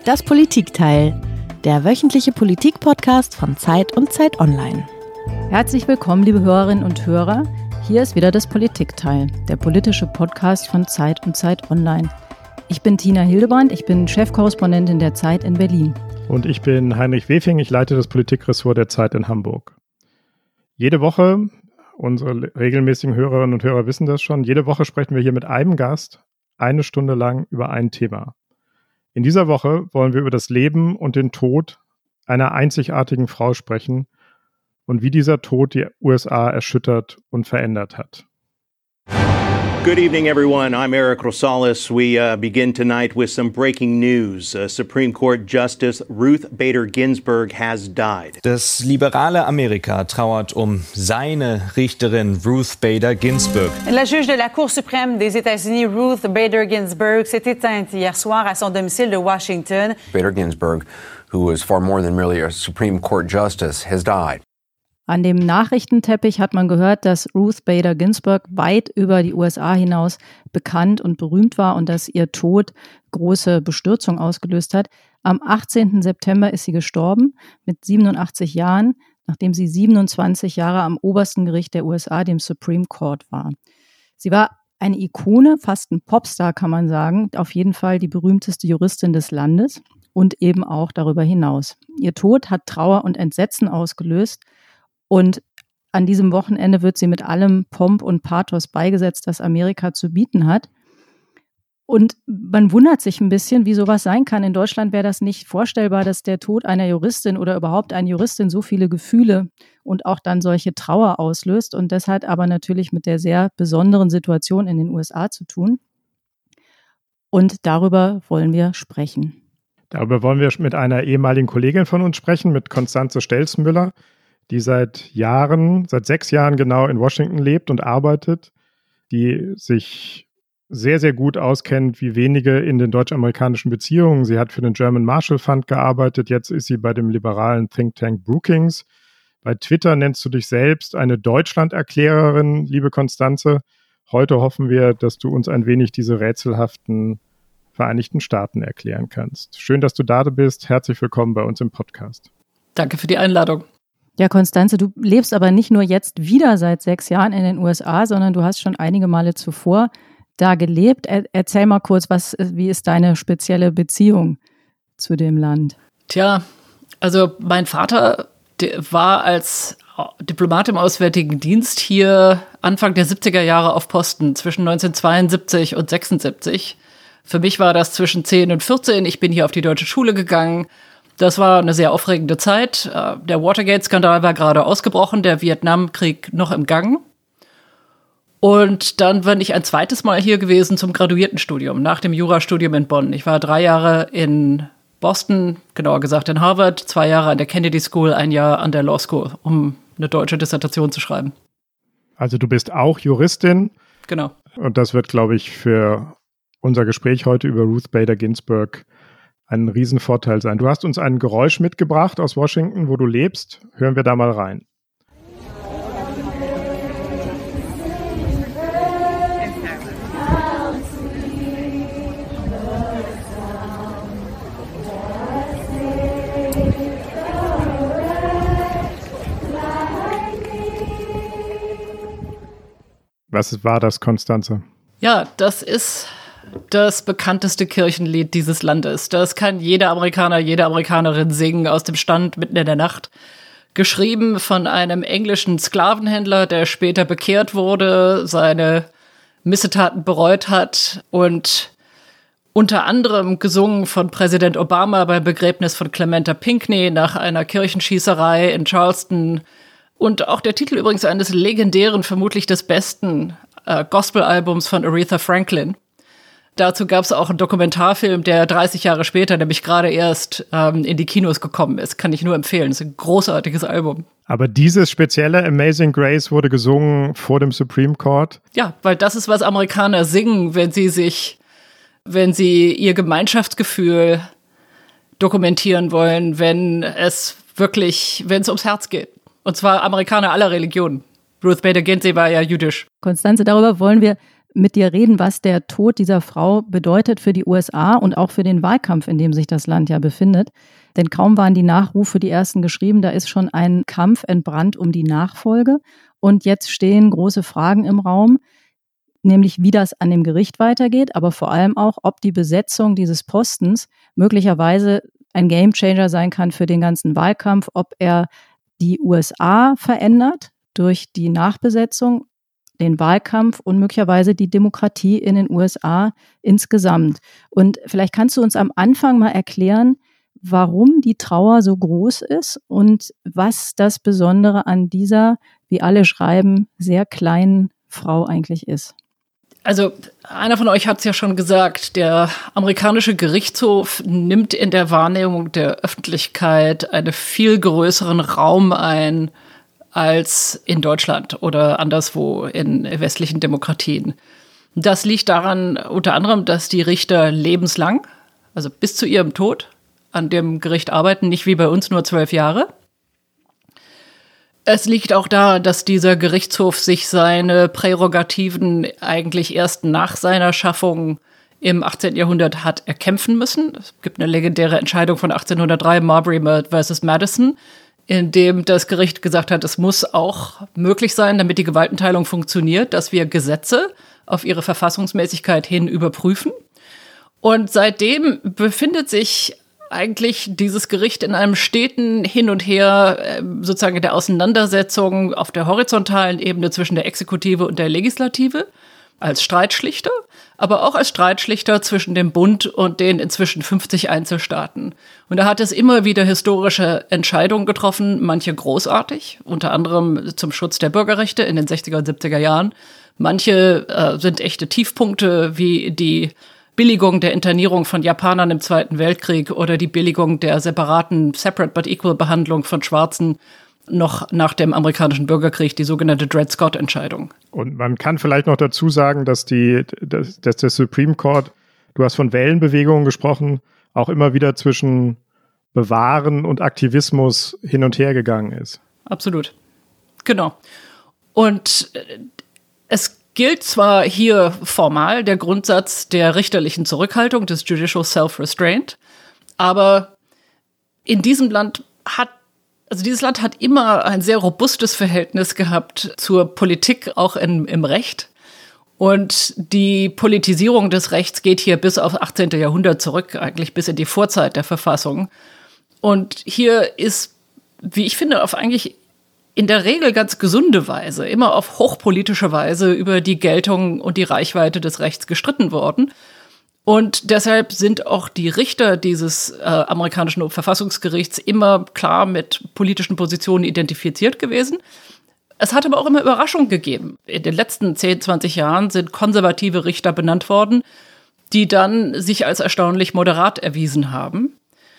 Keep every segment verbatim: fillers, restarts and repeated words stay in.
Das Politikteil, der wöchentliche Politik-Podcast von Zeit und Zeit Online. Herzlich willkommen, liebe Hörerinnen und Hörer. Hier ist wieder das Politikteil, der politische Podcast von Zeit und Zeit Online. Ich bin Tina Hildebrand, ich bin Chefkorrespondentin der Zeit in Berlin. Und ich bin Heinrich Wefing, ich leite das Politikressort der Zeit in Hamburg. Jede Woche, unsere regelmäßigen Hörerinnen und Hörer wissen das schon, jede Woche sprechen wir hier mit einem Gast eine Stunde lang über ein Thema. In dieser Woche wollen wir über das Leben und den Tod einer einzigartigen Frau sprechen und wie dieser Tod die U S A erschüttert und verändert hat. Good evening, everyone. I'm Eric Rosales. We uh, begin tonight with some breaking news. Uh, Supreme Court Justice Ruth Bader Ginsburg has died. Das liberale Amerika trauert um seine Richterin Ruth Bader Ginsburg. La juge de la Cour suprême des États-Unis, Ruth Bader Ginsburg, s'est éteinte hier soir à son domicile de Washington. Bader Ginsburg, who is far more than merely a Supreme Court justice, has died. An dem Nachrichtenteppich hat man gehört, dass Ruth Bader Ginsburg weit über die U S A hinaus bekannt und berühmt war und dass ihr Tod große Bestürzung ausgelöst hat. Am achtzehnten September ist sie gestorben mit siebenundachtzig Jahren, nachdem sie siebenundzwanzig Jahre am obersten Gericht der U S A, dem Supreme Court, war. Sie war eine Ikone, fast ein Popstar kann man sagen, auf jeden Fall die berühmteste Juristin des Landes und eben auch darüber hinaus. Ihr Tod hat Trauer und Entsetzen ausgelöst. Und an diesem Wochenende wird sie mit allem Pomp und Pathos beigesetzt, das Amerika zu bieten hat. Und man wundert sich ein bisschen, wie sowas sein kann. In Deutschland wäre das nicht vorstellbar, dass der Tod einer Juristin oder überhaupt eine Juristin so viele Gefühle und auch dann solche Trauer auslöst. Und das hat aber natürlich mit der sehr besonderen Situation in den U S A zu tun. Und darüber wollen wir sprechen. Darüber wollen wir mit einer ehemaligen Kollegin von uns sprechen, mit Constanze Stelzmüller, die seit Jahren, seit sechs Jahren genau in Washington lebt und arbeitet, die sich sehr, sehr gut auskennt, wie wenige in den deutsch-amerikanischen Beziehungen. Sie hat für den German Marshall Fund gearbeitet, jetzt ist sie bei dem liberalen Think Tank Brookings. Bei Twitter nennst du dich selbst eine Deutschland-Erklärerin, liebe Constanze. Heute hoffen wir, dass du uns ein wenig diese rätselhaften Vereinigten Staaten erklären kannst. Schön, dass du da bist. Herzlich willkommen bei uns im Podcast. Danke für die Einladung. Ja, Constanze, du lebst aber nicht nur jetzt wieder seit sechs Jahren in den U S A, sondern du hast schon einige Male zuvor da gelebt. Er, erzähl mal kurz, was, wie ist deine spezielle Beziehung zu dem Land? Tja, also mein Vater der war als Diplomat im Auswärtigen Dienst hier Anfang der siebziger Jahre auf Posten, zwischen neunzehnhundertzweiundsiebzig und sechsundsiebzig. Für mich war das zwischen zehn und vierzehn. Ich bin hier auf die deutsche Schule gegangen. Das war eine sehr aufregende Zeit. Der Watergate-Skandal war gerade ausgebrochen, der Vietnamkrieg noch im Gang. Und dann bin ich ein zweites Mal hier gewesen zum Graduiertenstudium, nach dem Jurastudium in Bonn. Ich war drei Jahre in Boston, genauer gesagt in Harvard, zwei Jahre an der Kennedy School, ein Jahr an der Law School, um eine deutsche Dissertation zu schreiben. Also du bist auch Juristin. Genau. Und das wird, glaube ich, für unser Gespräch heute über Ruth Bader Ginsburg ein Riesenvorteil sein. Du hast uns ein Geräusch mitgebracht aus Washington, wo du lebst. Hören wir da mal rein. Was war das, Constanze? Ja, das ist das bekannteste Kirchenlied dieses Landes. Das kann jeder Amerikaner, jede Amerikanerin singen aus dem Stand mitten in der Nacht. Geschrieben von einem englischen Sklavenhändler, der später bekehrt wurde, seine Missetaten bereut hat und unter anderem gesungen von Präsident Obama beim Begräbnis von Clementa Pinckney nach einer Kirchenschießerei in Charleston. Und auch der Titel übrigens eines legendären, vermutlich des besten äh, Gospel-Albums von Aretha Franklin. Dazu gab es auch einen Dokumentarfilm, der dreißig Jahre später, nämlich gerade erst ähm, in die Kinos gekommen ist. Kann ich nur empfehlen. Das ist ein großartiges Album. Aber dieses spezielle Amazing Grace wurde gesungen vor dem Supreme Court? Ja, weil das ist, was Amerikaner singen, wenn sie sich, wenn sie ihr Gemeinschaftsgefühl dokumentieren wollen, wenn es wirklich, wenn es ums Herz geht. Und zwar Amerikaner aller Religionen. Ruth Bader Ginsburg war ja jüdisch. Constanze, darüber wollen wir mit dir reden, was der Tod dieser Frau bedeutet für die U S A und auch für den Wahlkampf, in dem sich das Land ja befindet. Denn kaum waren die Nachrufe, die ersten geschrieben, da ist schon ein Kampf entbrannt um die Nachfolge. Und jetzt stehen große Fragen im Raum, nämlich wie das an dem Gericht weitergeht, aber vor allem auch, ob die Besetzung dieses Postens möglicherweise ein Gamechanger sein kann für den ganzen Wahlkampf, ob er die U S A verändert durch die Nachbesetzung, den Wahlkampf und möglicherweise die Demokratie in den U S A insgesamt. Und vielleicht kannst du uns am Anfang mal erklären, warum die Trauer so groß ist und was das Besondere an dieser, wie alle schreiben, sehr kleinen Frau eigentlich ist. Also einer von euch hat es ja schon gesagt, der amerikanische Gerichtshof nimmt in der Wahrnehmung der Öffentlichkeit einen viel größeren Raum ein als in Deutschland oder anderswo in westlichen Demokratien. Das liegt daran unter anderem, dass die Richter lebenslang, also bis zu ihrem Tod, an dem Gericht arbeiten, nicht wie bei uns nur zwölf Jahre. Es liegt auch daran, dass dieser Gerichtshof sich seine Prärogativen eigentlich erst nach seiner Schaffung im achtzehnten Jahrhundert hat erkämpfen müssen. Es gibt eine legendäre Entscheidung von achtzehnhundertdrei, Marbury versus Madison, in dem das Gericht gesagt hat, es muss auch möglich sein, damit die Gewaltenteilung funktioniert, dass wir Gesetze auf ihre Verfassungsmäßigkeit hin überprüfen. Und seitdem befindet sich eigentlich dieses Gericht in einem steten Hin und Her, sozusagen in der Auseinandersetzung auf der horizontalen Ebene zwischen der Exekutive und der Legislative, als Streitschlichter, aber auch als Streitschlichter zwischen dem Bund und den inzwischen fünfzig Einzelstaaten. Und da hat es immer wieder historische Entscheidungen getroffen, manche großartig, unter anderem zum Schutz der Bürgerrechte in den sechziger und siebziger Jahren. Manche äh, sind echte Tiefpunkte, wie die Billigung der Internierung von Japanern im Zweiten Weltkrieg oder die Billigung der separaten Separate but Equal Behandlung von Schwarzen noch nach dem amerikanischen Bürgerkrieg, die sogenannte Dred Scott-Entscheidung. Und man kann vielleicht noch dazu sagen, dass, die, dass, dass der Supreme Court, du hast von Wellenbewegungen gesprochen, auch immer wieder zwischen Bewahren und Aktivismus hin und her gegangen ist. Absolut. Genau. Und es gilt zwar hier formal der Grundsatz der richterlichen Zurückhaltung, des Judicial Self-Restraint, aber in diesem Land hat, also dieses Land hat immer ein sehr robustes Verhältnis gehabt zur Politik, auch in, im Recht. Und die Politisierung des Rechts geht hier bis auf achtzehnten Jahrhundert zurück, eigentlich bis in die Vorzeit der Verfassung. Und hier ist, wie ich finde, auf eigentlich in der Regel ganz gesunde Weise, immer auf hochpolitische Weise über die Geltung und die Reichweite des Rechts gestritten worden. Und deshalb sind auch die Richter dieses äh, amerikanischen Verfassungsgerichts immer klar mit politischen Positionen identifiziert gewesen. Es hat aber auch immer Überraschungen gegeben. In den letzten zehn, zwanzig Jahren sind konservative Richter benannt worden, die dann sich als erstaunlich moderat erwiesen haben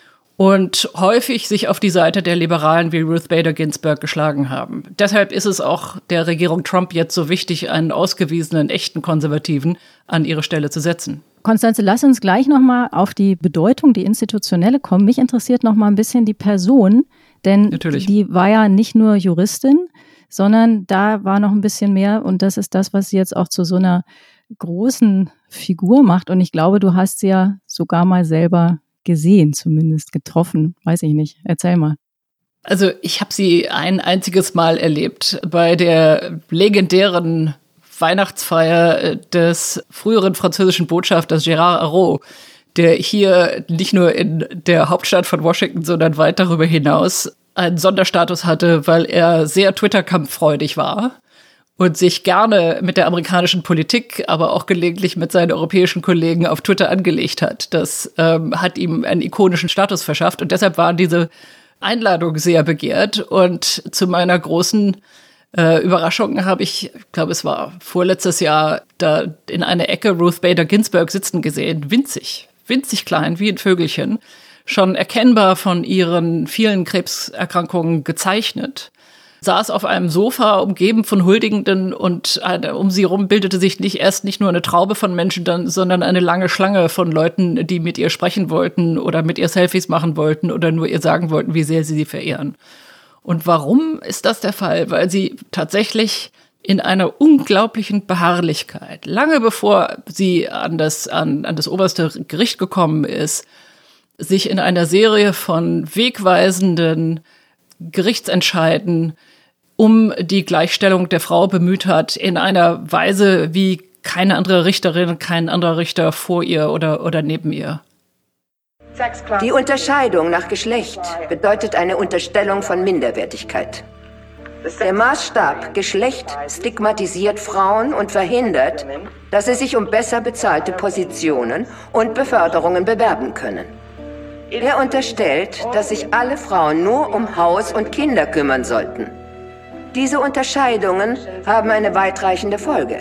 und häufig sich auf die Seite der Liberalen wie Ruth Bader Ginsburg geschlagen haben. Deshalb ist es auch der Regierung Trump jetzt so wichtig, einen ausgewiesenen, echten Konservativen an ihre Stelle zu setzen. Konstanze, lass uns gleich nochmal auf die Bedeutung, die institutionelle kommen. Mich interessiert nochmal ein bisschen die Person, denn Natürlich. Die war ja nicht nur Juristin, sondern da war noch ein bisschen mehr und das ist das, was sie jetzt auch zu so einer großen Figur macht. Und ich glaube, du hast sie ja sogar mal selber gesehen, zumindest getroffen, weiß ich nicht. Erzähl mal. Also ich habe sie ein einziges Mal erlebt bei der legendären Weihnachtsfeier des früheren französischen Botschafters Gérard Araud, der hier nicht nur in der Hauptstadt von Washington, sondern weit darüber hinaus einen Sonderstatus hatte, weil er sehr Twitter-kampffreudig war und sich gerne mit der amerikanischen Politik, aber auch gelegentlich mit seinen europäischen Kollegen auf Twitter angelegt hat. Das ähm, hat ihm einen ikonischen Status verschafft und deshalb waren diese Einladungen sehr begehrt. Und zu meiner großen äh, Überraschung habe ich, ich glaube, es war vorletztes Jahr, da in einer Ecke Ruth Bader Ginsburg sitzen gesehen, winzig, winzig klein, wie ein Vögelchen, schon erkennbar von ihren vielen Krebserkrankungen gezeichnet. Saß auf einem Sofa, umgeben von Huldigenden und um sie herum bildete sich nicht erst nicht nur eine Traube von Menschen, dann, sondern eine lange Schlange von Leuten, die mit ihr sprechen wollten oder mit ihr Selfies machen wollten oder nur ihr sagen wollten, wie sehr sie sie verehren. Und warum ist das der Fall? Weil sie tatsächlich in einer unglaublichen Beharrlichkeit. Lange bevor sie an das, an, an das oberste Gericht gekommen ist, sich in einer Serie von wegweisenden Gerichtsentscheiden um die Gleichstellung der Frau bemüht hat, in einer Weise, wie keine andere Richterin, kein anderer Richter vor ihr oder, oder neben ihr. Die Unterscheidung nach Geschlecht bedeutet eine Unterstellung von Minderwertigkeit. Der Maßstab Geschlecht stigmatisiert Frauen und verhindert, dass sie sich um besser bezahlte Positionen und Beförderungen bewerben können. Er unterstellt, dass sich alle Frauen nur um Haus und Kinder kümmern sollten. Diese Unterscheidungen haben eine weitreichende Folge.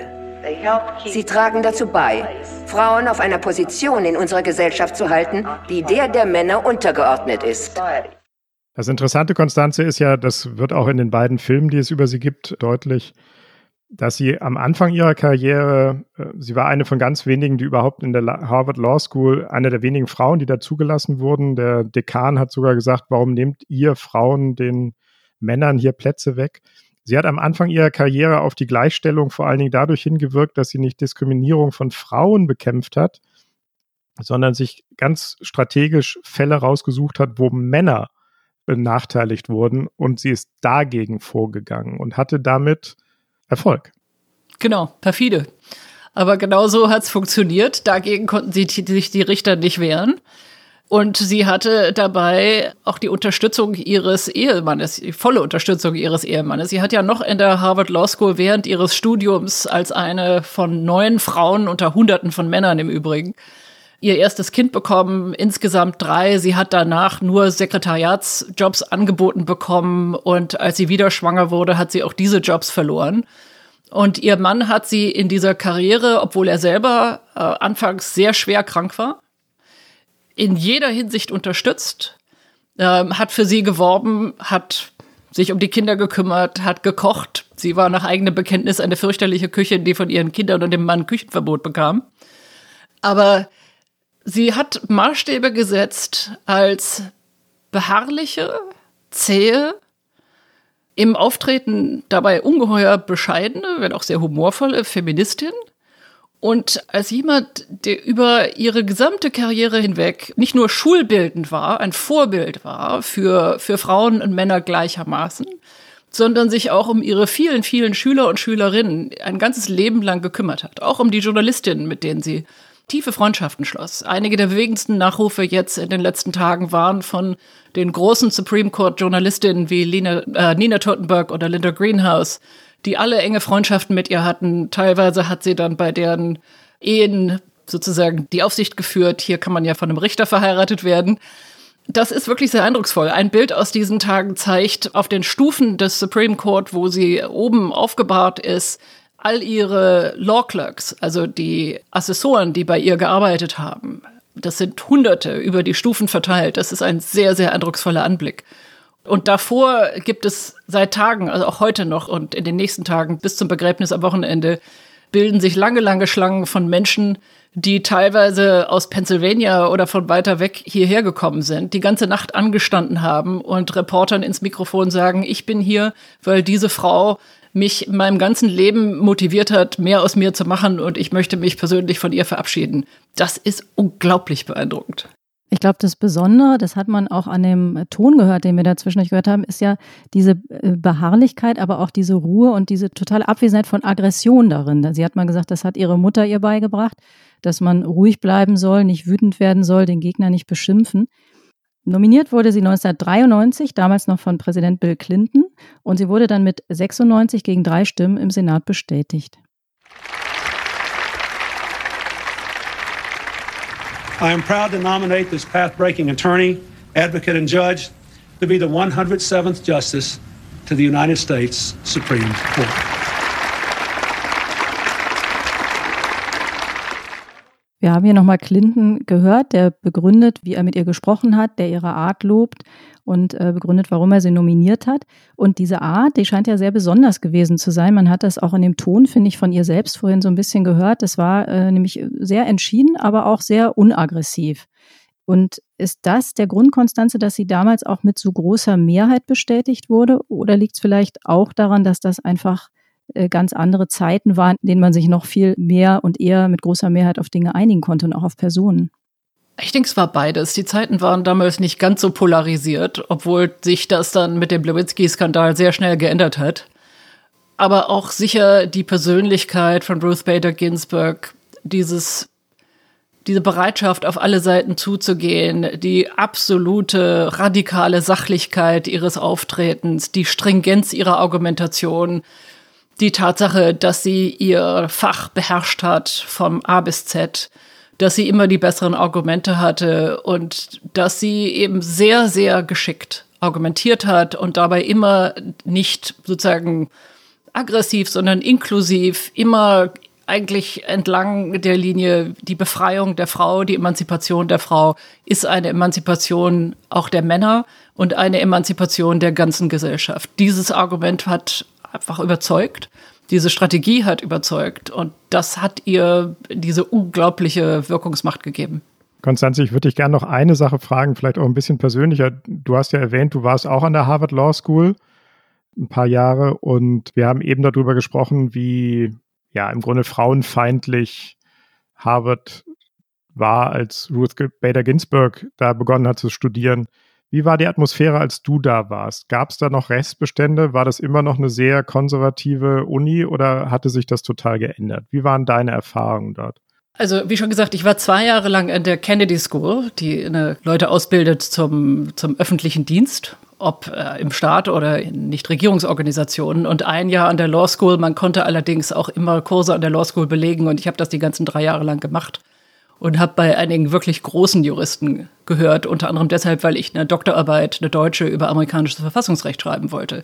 Sie tragen dazu bei, Frauen auf einer Position in unserer Gesellschaft zu halten, die der der Männer untergeordnet ist. Das Interessante, Constanze, ist ja, das wird auch in den beiden Filmen, die es über sie gibt, deutlich, dass sie am Anfang ihrer Karriere, sie war eine von ganz wenigen, die überhaupt in der Harvard Law School, eine der wenigen Frauen, die da zugelassen wurden. Der Dekan hat sogar gesagt, warum nehmt ihr Frauen den Männern hier Plätze weg? Sie hat am Anfang ihrer Karriere auf die Gleichstellung vor allen Dingen dadurch hingewirkt, dass sie nicht Diskriminierung von Frauen bekämpft hat, sondern sich ganz strategisch Fälle rausgesucht hat, wo Männer benachteiligt wurden, und sie ist dagegen vorgegangen und hatte damit Erfolg. Genau, perfide. Aber genau so hat es funktioniert. Dagegen konnten sie sich die Richter nicht wehren. Und sie hatte dabei auch die Unterstützung ihres Ehemannes, die volle Unterstützung ihres Ehemannes. Sie hat ja noch in der Harvard Law School während ihres Studiums als eine von neun Frauen unter Hunderten von Männern im Übrigen ihr erstes Kind bekommen, insgesamt drei. Sie hat danach nur Sekretariatsjobs angeboten bekommen, und als sie wieder schwanger wurde, hat sie auch diese Jobs verloren. Und ihr Mann hat sie in dieser Karriere, obwohl er selber äh, anfangs sehr schwer krank war, in jeder Hinsicht unterstützt, ähm, hat für sie geworben, hat sich um die Kinder gekümmert, hat gekocht. Sie war nach eigenem Bekenntnis eine fürchterliche Köchin, die von ihren Kindern und dem Mann Küchenverbot bekam. Aber sie hat Maßstäbe gesetzt als beharrliche, zähe, im Auftreten dabei ungeheuer bescheidene, wenn auch sehr humorvolle Feministin. Und als jemand, der über ihre gesamte Karriere hinweg nicht nur schulbildend war, ein Vorbild war für, für Frauen und Männer gleichermaßen, sondern sich auch um ihre vielen, vielen Schüler und Schülerinnen ein ganzes Leben lang gekümmert hat. Auch um die Journalistinnen, mit denen sie tiefe Freundschaften schloss. Einige der bewegendsten Nachrufe jetzt in den letzten Tagen waren von den großen Supreme Court Journalistinnen wie Lina, äh, Nina Totenberg oder Linda Greenhouse, die alle enge Freundschaften mit ihr hatten. Teilweise hat sie dann bei deren Ehen sozusagen die Aufsicht geführt. Hier kann man ja von einem Richter verheiratet werden. Das ist wirklich sehr eindrucksvoll. Ein Bild aus diesen Tagen zeigt auf den Stufen des Supreme Court, wo sie oben aufgebahrt ist, all ihre Law Clerks, also die Assessoren, die bei ihr gearbeitet haben. Das sind Hunderte über die Stufen verteilt. Das ist ein sehr, sehr eindrucksvoller Anblick. Und davor gibt es seit Tagen, also auch heute noch und in den nächsten Tagen bis zum Begräbnis am Wochenende, bilden sich lange, lange Schlangen von Menschen, die teilweise aus Pennsylvania oder von weiter weg hierher gekommen sind, die ganze Nacht angestanden haben und Reportern ins Mikrofon sagen, ich bin hier, weil diese Frau mich in meinem ganzen Leben motiviert hat, mehr aus mir zu machen, und ich möchte mich persönlich von ihr verabschieden. Das ist unglaublich beeindruckend. Ich glaube, das Besondere, das hat man auch an dem Ton gehört, den wir da zwischendurch gehört haben, ist ja diese Beharrlichkeit, aber auch diese Ruhe und diese totale Abwesenheit von Aggression darin. Sie hat mal gesagt, das hat ihre Mutter ihr beigebracht, dass man ruhig bleiben soll, nicht wütend werden soll, den Gegner nicht beschimpfen. Nominiert wurde sie neunzehnhundertdreiundneunzig, damals noch von Präsident Bill Clinton, und sie wurde dann mit sechsundneunzig gegen drei Stimmen im Senat bestätigt. I am proud to nominate this path-breaking attorney, advocate, and judge to be the one hundred seventh Justice to the United States Supreme Court. Wir haben hier nochmal Clinton gehört, der begründet, wie er mit ihr gesprochen hat, der ihre Art lobt und äh, begründet, warum er sie nominiert hat. Und diese Art, die scheint ja sehr besonders gewesen zu sein. Man hat das auch in dem Ton, finde ich, von ihr selbst vorhin so ein bisschen gehört. Das war äh, nämlich sehr entschieden, aber auch sehr unaggressiv. Und ist das der Grund, Constanze, dass sie damals auch mit so großer Mehrheit bestätigt wurde? Oder liegt es vielleicht auch daran, dass das einfach äh, ganz andere Zeiten waren, in denen man sich noch viel mehr und eher mit großer Mehrheit auf Dinge einigen konnte und auch auf Personen. Ich denke, es war beides. Die Zeiten waren damals nicht ganz so polarisiert, obwohl sich das dann mit dem Lewinsky-Skandal sehr schnell geändert hat. Aber auch sicher die Persönlichkeit von Ruth Bader Ginsburg, dieses, diese Bereitschaft, auf alle Seiten zuzugehen, die absolute radikale Sachlichkeit ihres Auftretens, die Stringenz ihrer Argumentation, die Tatsache, dass sie ihr Fach beherrscht hat vom A bis Z, dass sie immer die besseren Argumente hatte und dass sie eben sehr, sehr geschickt argumentiert hat und dabei immer nicht sozusagen aggressiv, sondern inklusiv, immer eigentlich entlang der Linie, die Befreiung der Frau, die Emanzipation der Frau ist eine Emanzipation auch der Männer und eine Emanzipation der ganzen Gesellschaft. Dieses Argument hat einfach überzeugt. Diese Strategie hat überzeugt und das hat ihr diese unglaubliche Wirkungsmacht gegeben. Konstanze, ich würde dich gerne noch eine Sache fragen, vielleicht auch ein bisschen persönlicher. Du hast ja erwähnt, du warst auch an der Harvard Law School ein paar Jahre und wir haben eben darüber gesprochen, wie ja im Grunde frauenfeindlich Harvard war, als Ruth Bader Ginsburg da begonnen hat zu studieren. Wie war die Atmosphäre, als du da warst? Gab es da noch Restbestände? War das immer noch eine sehr konservative Uni oder hatte sich das total geändert? Wie waren deine Erfahrungen dort? Also wie schon gesagt, ich war zwei Jahre lang an der Kennedy School, die eine Leute ausbildet zum, zum öffentlichen Dienst, ob äh, im Staat oder in Nichtregierungsorganisationen. Und ein Jahr an der Law School. Man konnte allerdings auch immer Kurse an der Law School belegen und ich habe das die ganzen drei Jahre lang gemacht. Und habe bei einigen wirklich großen Juristen gehört, unter anderem deshalb, weil ich eine Doktorarbeit, eine deutsche, über amerikanisches Verfassungsrecht schreiben wollte.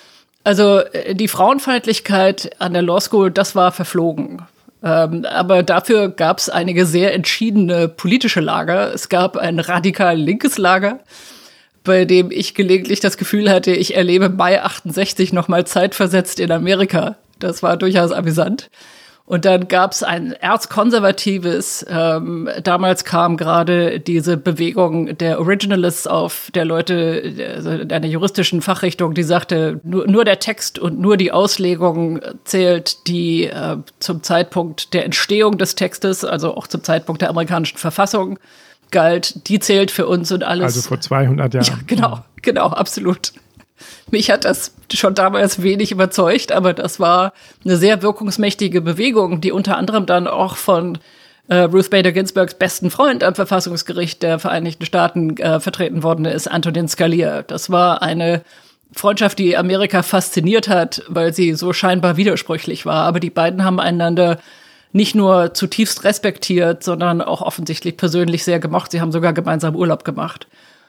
Also die Frauenfeindlichkeit an der Law School, das war verflogen. Ähm, aber dafür gab es einige sehr entschiedene politische Lager. Es gab ein radikal linkes Lager, bei dem ich gelegentlich das Gefühl hatte, ich erlebe Mai achtundsechzig nochmal zeitversetzt in Amerika. Das war durchaus amüsant. Und dann gab es ein erzkonservatives, ähm, damals kam gerade diese Bewegung der Originalists auf, der Leute, also einer juristischen Fachrichtung, die sagte, nur, nur der Text und nur die Auslegung zählt, die äh, zum Zeitpunkt der Entstehung des Textes, also auch zum Zeitpunkt der amerikanischen Verfassung galt, die zählt für uns und alles. Also vor zweihundert Jahren. Ja, genau, genau, absolut. Mich hat das schon damals wenig überzeugt, aber das war eine sehr wirkungsmächtige Bewegung, die unter anderem dann auch von äh, Ruth Bader Ginsburgs besten Freund am Verfassungsgericht der Vereinigten Staaten äh, vertreten worden ist, Antonin Scalia. Das war eine Freundschaft, die Amerika fasziniert hat, weil sie so scheinbar widersprüchlich war. Aber die beiden haben einander nicht nur zutiefst respektiert, sondern auch offensichtlich persönlich sehr gemocht. Sie haben sogar gemeinsam Urlaub gemacht.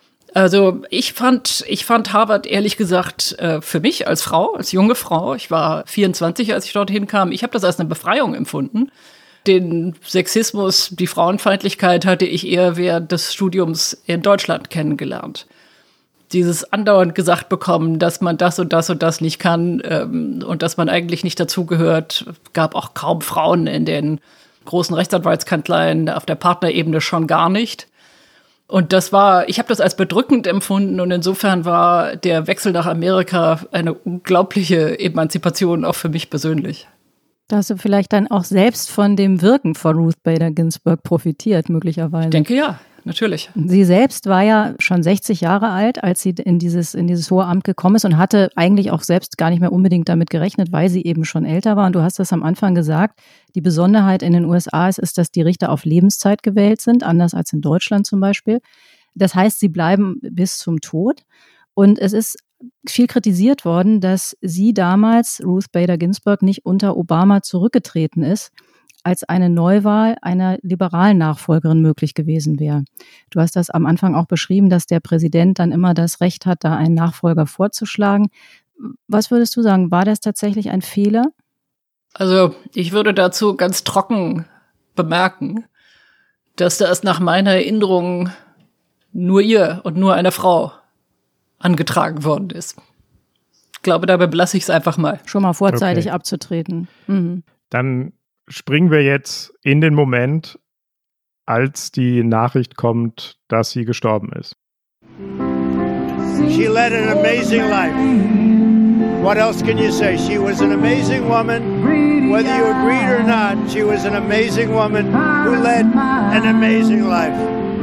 Also ich fand, ich fand Harvard ehrlich gesagt äh, für mich als Frau, als junge Frau, ich war vierundzwanzig, als ich dorthin kam, ich habe das als eine Befreiung empfunden. Den Sexismus, die Frauenfeindlichkeit hatte ich eher während des Studiums in Deutschland kennengelernt. Dieses andauernd gesagt bekommen, dass man das und das und das nicht kann ähm, und dass man eigentlich nicht dazugehört, gab auch kaum Frauen in den großen Rechtsanwaltskanzleien, auf der Partnerebene schon gar nicht. Und das war, ich habe das als bedrückend empfunden und insofern war der Wechsel nach Amerika eine unglaubliche Emanzipation auch für mich persönlich. Da hast du vielleicht dann auch selbst von dem Wirken von Ruth Bader Ginsburg profitiert, möglicherweise. Ich denke ja, natürlich. Sie selbst war ja schon sechzig Jahre alt, als sie in dieses, in dieses hohe Amt gekommen ist und hatte eigentlich auch selbst gar nicht mehr unbedingt damit gerechnet, weil sie eben schon älter war. Und du hast das am Anfang gesagt, die Besonderheit in den U S A ist, ist, dass die Richter auf Lebenszeit gewählt sind, anders als in Deutschland zum Beispiel. Das heißt, sie bleiben bis zum Tod. Und es ist viel kritisiert worden, dass sie damals, Ruth Bader Ginsburg, nicht unter Obama zurückgetreten ist, als eine Neuwahl einer liberalen Nachfolgerin möglich gewesen wäre. Du hast das am Anfang auch beschrieben, dass der Präsident dann immer das Recht hat, da einen Nachfolger vorzuschlagen. Was würdest du sagen, war das tatsächlich ein Fehler? Also ich würde dazu ganz trocken bemerken, dass das nach meiner Erinnerung nur ihr und nur einer Frau angetragen worden ist. Ich glaube, dabei belasse ich es einfach mal. Schon mal vorzeitig Okay. abzutreten. Mhm. Dann springen wir jetzt in den Moment, als die Nachricht kommt, dass sie gestorben ist. She led an amazing life. What else can you say? She was an amazing woman. Whether you agreed or not, she was an amazing woman who led an amazing life.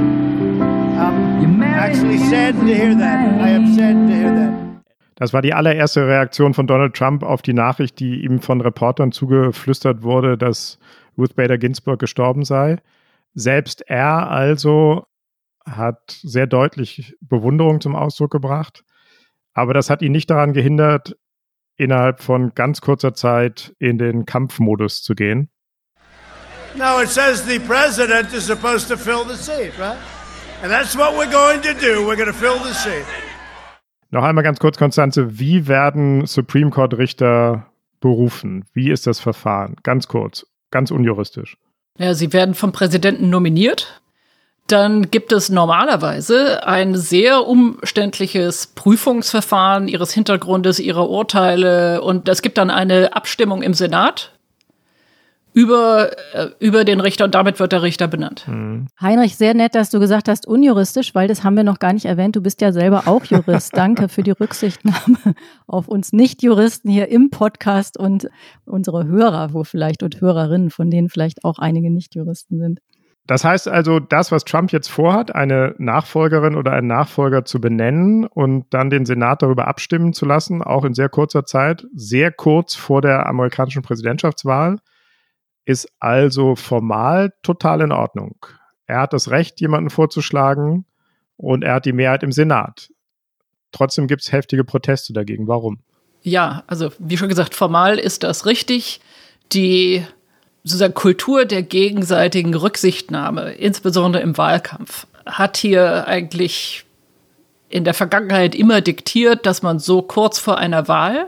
I'm actually saddened to hear that. I am saddened to hear that. Das war die allererste Reaktion von Donald Trump auf die Nachricht, die ihm von Reportern zugeflüstert wurde, dass Ruth Bader Ginsburg gestorben sei. Selbst er also hat sehr deutlich Bewunderung zum Ausdruck gebracht. Aber das hat ihn nicht daran gehindert, innerhalb von ganz kurzer Zeit in den Kampfmodus zu gehen. No, it says the president is supposed to fill the seat, right? And that's what we're going to do. We're going to fill the seat. Noch einmal ganz kurz, Konstanze, wie werden Supreme Court Richter berufen? Wie ist das Verfahren? Ganz kurz, ganz unjuristisch. Ja, sie werden vom Präsidenten nominiert. Dann gibt es normalerweise ein sehr umständliches Prüfungsverfahren ihres Hintergrundes, ihrer Urteile. Und es gibt dann eine Abstimmung im Senat über, äh, über den Richter und damit wird der Richter benannt. Mhm. Heinrich, sehr nett, dass du gesagt hast, unjuristisch, weil das haben wir noch gar nicht erwähnt. Du bist ja selber auch Jurist. Danke für die Rücksichtnahme auf uns Nicht-Juristen hier im Podcast und unsere Hörer, wo vielleicht und Hörerinnen, von denen vielleicht auch einige Nicht-Juristen sind. Das heißt also, das, was Trump jetzt vorhat, eine Nachfolgerin oder einen Nachfolger zu benennen und dann den Senat darüber abstimmen zu lassen, auch in sehr kurzer Zeit, sehr kurz vor der amerikanischen Präsidentschaftswahl, ist also formal total in Ordnung. Er hat das Recht, jemanden vorzuschlagen und er hat die Mehrheit im Senat. Trotzdem gibt es heftige Proteste dagegen. Warum? Ja, also wie schon gesagt, formal ist das richtig. Die sozusagen Kultur der gegenseitigen Rücksichtnahme, insbesondere im Wahlkampf, hat hier eigentlich in der Vergangenheit immer diktiert, dass man so kurz vor einer Wahl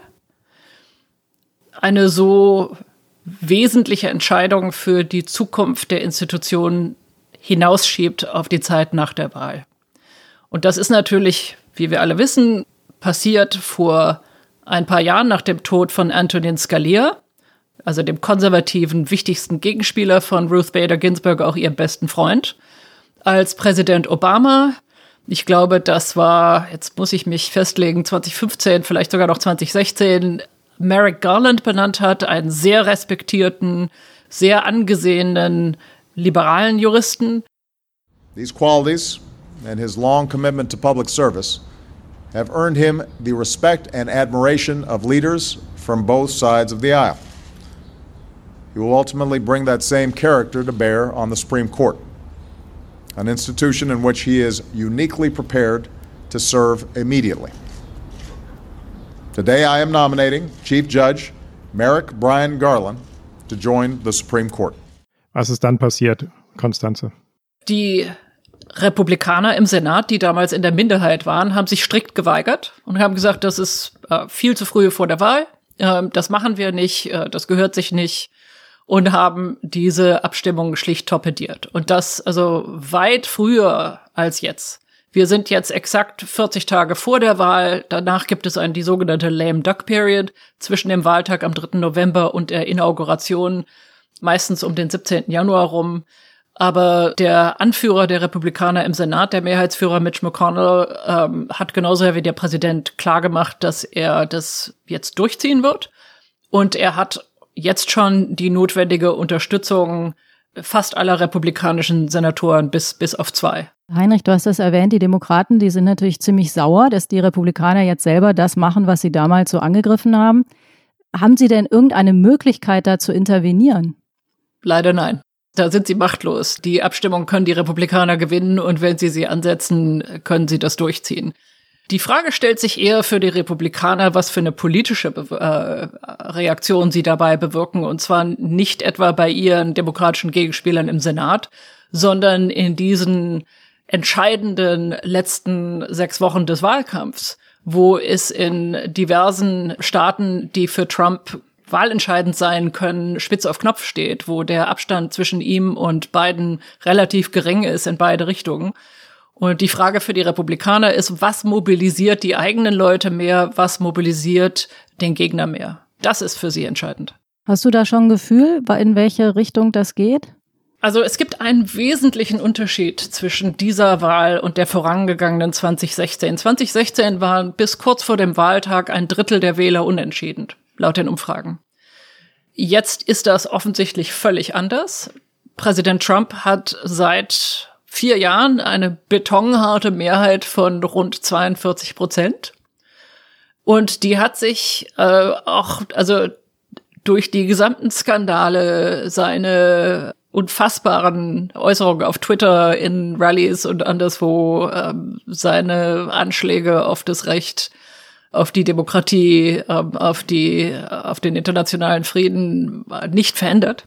eine so wesentliche Entscheidung für die Zukunft der Institutionen hinausschiebt auf die Zeit nach der Wahl. Und das ist natürlich, wie wir alle wissen, passiert vor ein paar Jahren nach dem Tod von Antonin Scalia, also dem konservativen, wichtigsten Gegenspieler von Ruth Bader Ginsburg, auch ihrem besten Freund, als Präsident Obama. Ich glaube, das war, jetzt muss ich mich festlegen, zwanzig fünfzehn, vielleicht sogar noch zwanzig sechzehn, Merrick Garland benannt hat, einen sehr respektierten, sehr angesehenen, liberalen Juristen. These qualities and his long commitment to public service have earned him the respect and admiration of leaders from both sides of the aisle. He will ultimately bring that same character to bear on the Supreme Court, an institution in which he is uniquely prepared to serve immediately. Today I am nominating Chief Judge Merrick Brian Garland to join the Supreme Court. Was ist dann passiert, Konstanze? Die Republikaner im Senat, die damals in der Minderheit waren, haben sich strikt geweigert und haben gesagt, das ist äh, viel zu früh vor der Wahl, äh, das machen wir nicht, äh, das gehört sich nicht. Und haben diese Abstimmung schlicht torpediert. Und das also weit früher als jetzt. Wir sind jetzt exakt vierzig Tage vor der Wahl. Danach gibt es eine, die sogenannte Lame Duck Period zwischen dem Wahltag am dritten November und der Inauguration, meistens um den siebzehnten Januar rum. Aber der Anführer der Republikaner im Senat, der Mehrheitsführer Mitch McConnell, ähm, hat genauso wie der Präsident klargemacht, dass er das jetzt durchziehen wird. Und er hat jetzt schon die notwendige Unterstützung fast aller republikanischen Senatoren bis, bis auf zwei. Heinrich, du hast das erwähnt, die Demokraten, die sind natürlich ziemlich sauer, dass die Republikaner jetzt selber das machen, was sie damals so angegriffen haben. Haben sie denn irgendeine Möglichkeit, da zu intervenieren? Leider nein. Da sind sie machtlos. Die Abstimmung können die Republikaner gewinnen und wenn sie sie ansetzen, können sie das durchziehen. Die Frage stellt sich eher für die Republikaner, was für eine politische Be- äh, Reaktion sie dabei bewirken. Und zwar nicht etwa bei ihren demokratischen Gegenspielern im Senat, sondern in diesen entscheidenden letzten sechs Wochen des Wahlkampfs, wo es in diversen Staaten, die für Trump wahlentscheidend sein können, spitz auf Knopf steht, wo der Abstand zwischen ihm und Biden relativ gering ist in beide Richtungen. Und die Frage für die Republikaner ist, was mobilisiert die eigenen Leute mehr, was mobilisiert den Gegner mehr? Das ist für sie entscheidend. Hast du da schon ein Gefühl, in welche Richtung das geht? Also es gibt einen wesentlichen Unterschied zwischen dieser Wahl und der vorangegangenen zwanzig sechzehn. zwanzig sechzehn waren bis kurz vor dem Wahltag ein Drittel der Wähler unentschieden, laut den Umfragen. Jetzt ist das offensichtlich völlig anders. Präsident Trump hat seit vier Jahren eine betonharte Mehrheit von rund zweiundvierzig Prozent. Und die hat sich äh, auch, also durch die gesamten Skandale, seine unfassbaren Äußerungen auf Twitter, in Rallyes und anderswo, ähm, seine Anschläge auf das Recht, auf die Demokratie, ähm, auf die, auf den internationalen Frieden nicht verändert.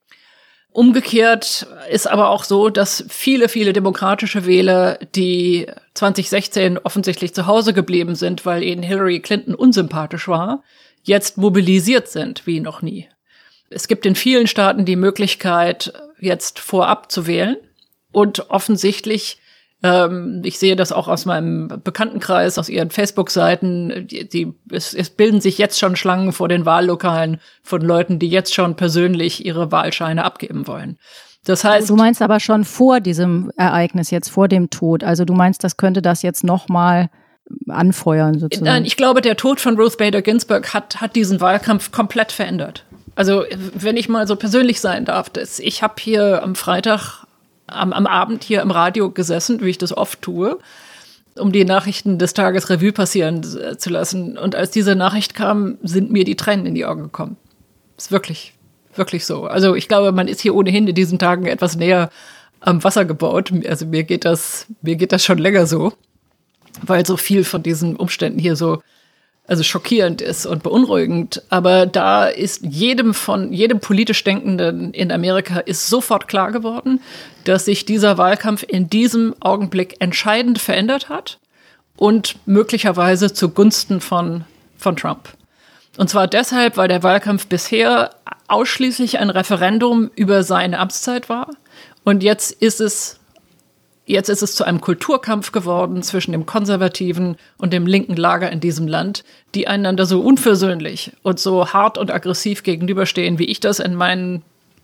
Umgekehrt ist aber auch so, dass viele, viele demokratische Wähler, die zwanzig sechzehn offensichtlich zu Hause geblieben sind, weil ihnen Hillary Clinton unsympathisch war, jetzt mobilisiert sind wie noch nie. Es gibt in vielen Staaten die Möglichkeit, jetzt vorab zu wählen. Und offensichtlich, ähm, ich sehe das auch aus meinem Bekanntenkreis, aus ihren Facebook-Seiten, die, die, es, es bilden sich jetzt schon Schlangen vor den Wahllokalen von Leuten, die jetzt schon persönlich ihre Wahlscheine abgeben wollen. Das heißt, du meinst aber schon vor diesem Ereignis, jetzt vor dem Tod. Also du meinst, das könnte das jetzt noch mal anfeuern sozusagen? Nein, ich glaube, der Tod von Ruth Bader Ginsburg hat, hat diesen Wahlkampf komplett verändert. Also wenn ich mal so persönlich sein darf, das, ich habe hier am Freitag, am, am Abend hier im Radio gesessen, wie ich das oft tue, um die Nachrichten des Tages Revue passieren zu lassen. Und als diese Nachricht kam, sind mir die Tränen in die Augen gekommen. Ist wirklich, wirklich so. Also ich glaube, man ist hier ohnehin in diesen Tagen etwas näher am Wasser gebaut. Also mir geht das, mir geht das schon länger so, weil so viel von diesen Umständen hier so also schockierend ist und beunruhigend. Aber da ist jedem von, jedem politisch Denkenden in Amerika ist sofort klar geworden, dass sich dieser Wahlkampf in diesem Augenblick entscheidend verändert hat und möglicherweise zugunsten von, von Trump. Und zwar deshalb, weil der Wahlkampf bisher ausschließlich ein Referendum über seine Amtszeit war. Und jetzt ist es Jetzt ist es zu einem Kulturkampf geworden zwischen dem konservativen und dem linken Lager in diesem Land, die einander so unversöhnlich und so hart und aggressiv gegenüberstehen, wie ich das in meinen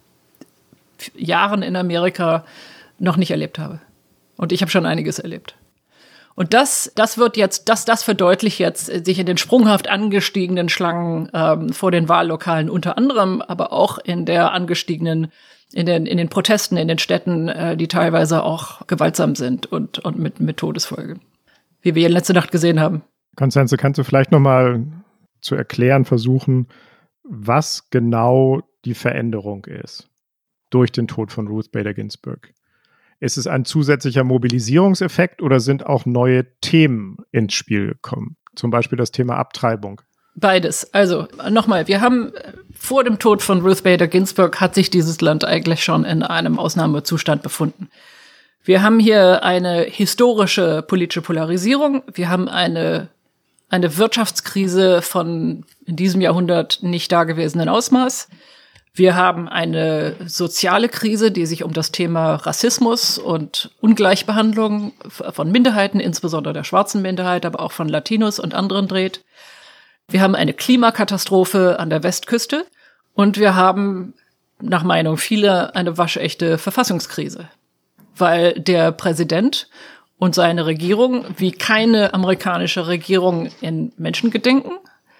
Jahren in Amerika noch nicht erlebt habe. Und ich habe schon einiges erlebt. Und das, das wird jetzt, das, das verdeutlicht jetzt sich in den sprunghaft angestiegenen Schlangen ähm, vor den Wahllokalen unter anderem, aber auch in der angestiegenen in den, in den Protesten in den Städten, äh, die teilweise auch gewaltsam sind und, und mit, mit Todesfolge. Wie wir letzte Nacht gesehen haben. Constanze, kannst du vielleicht nochmal zu erklären versuchen, was genau die Veränderung ist durch den Tod von Ruth Bader Ginsburg? Ist es ein zusätzlicher Mobilisierungseffekt oder sind auch neue Themen ins Spiel gekommen? Zum Beispiel das Thema Abtreibung. Beides. Also nochmal, wir haben vor dem Tod von Ruth Bader Ginsburg hat sich dieses Land eigentlich schon in einem Ausnahmezustand befunden. Wir haben hier eine historische politische Polarisierung. Wir haben eine, eine Wirtschaftskrise von in diesem Jahrhundert nicht dagewesenen Ausmaß. Wir haben eine soziale Krise, die sich um das Thema Rassismus und Ungleichbehandlung von Minderheiten, insbesondere der schwarzen Minderheit, aber auch von Latinos und anderen dreht. Wir haben eine Klimakatastrophe an der Westküste und wir haben, nach Meinung vieler, eine waschechte Verfassungskrise, weil der Präsident und seine Regierung, wie keine amerikanische Regierung in Menschengedenken,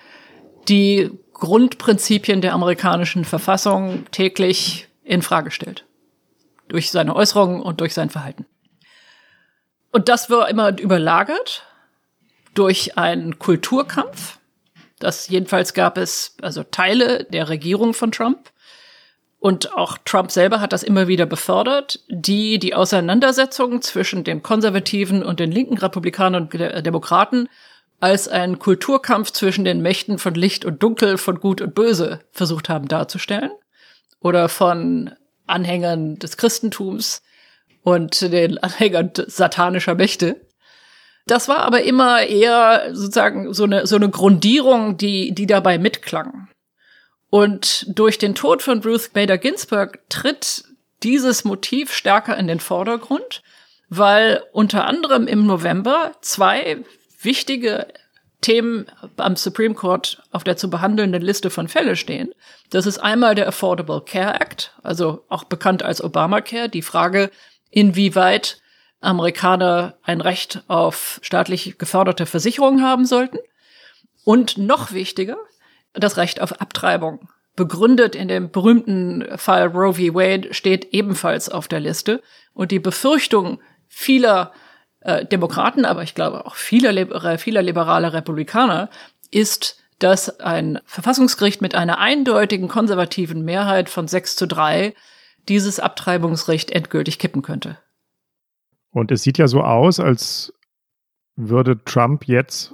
die Grundprinzipien der amerikanischen Verfassung täglich in Frage stellt. Durch seine Äußerungen und durch sein Verhalten. Und das war immer überlagert durch einen Kulturkampf. Das jedenfalls gab es also Teile der Regierung von Trump. Und auch Trump selber hat das immer wieder befördert, die die Auseinandersetzung zwischen den Konservativen und den linken Republikanern und Demokraten als einen Kulturkampf zwischen den Mächten von Licht und Dunkel, von Gut und Böse versucht haben darzustellen. Oder von Anhängern des Christentums und den Anhängern satanischer Mächte. Das war aber immer eher sozusagen so eine, so eine Grundierung, die, die dabei mitklang. Und durch den Tod von Ruth Bader Ginsburg tritt dieses Motiv stärker in den Vordergrund, weil unter anderem im November zwei wichtige Themen am Supreme Court auf der zu behandelnden Liste von Fälle stehen. Das ist einmal der Affordable Care Act, also auch bekannt als Obamacare, die Frage, inwieweit Amerikaner ein Recht auf staatlich geförderte Versicherungen haben sollten. Und noch wichtiger, das Recht auf Abtreibung. Begründet in dem berühmten Fall Roe v. Wade steht ebenfalls auf der Liste. Und die Befürchtung vieler äh, Demokraten, aber ich glaube auch vieler, vieler liberaler Republikaner, ist, dass ein Verfassungsgericht mit einer eindeutigen konservativen Mehrheit von sechs zu drei dieses Abtreibungsrecht endgültig kippen könnte. Und es sieht ja so aus, als würde Trump jetzt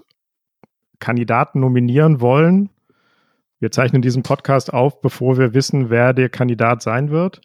Kandidaten nominieren wollen. Wir zeichnen diesen Podcast auf, bevor wir wissen, wer der Kandidat sein wird.